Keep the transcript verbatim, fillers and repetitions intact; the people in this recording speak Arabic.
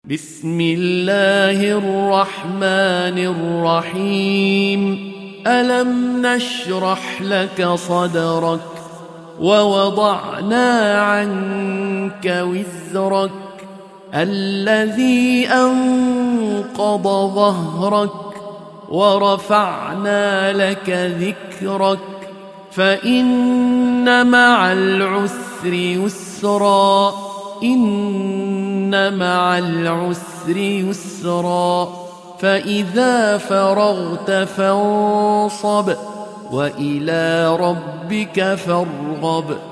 بسم الله الرحمن الرحيم. ألم نشرح لك صدرك ووضعنا عنك وزرك الذي أنقض ظهرك ورفعنا لك ذكرك فإن مع العسر يسرا إن مع العسر يسرا فإذا فرغت فانصب وإلى ربك فارغب.